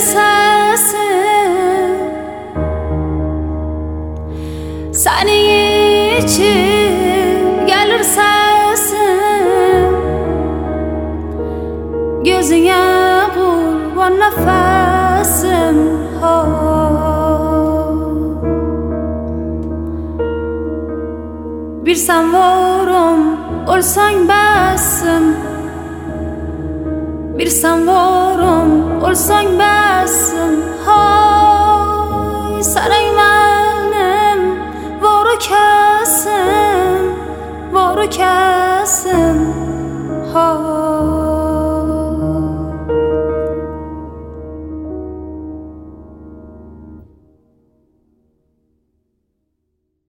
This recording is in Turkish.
sesim senin için gelir sesim gözüne kurban nefesim ha. Bir sen varım olsan besim, bir sen varım olsan besim hay. Sarang benim var kesim, var kesim hay.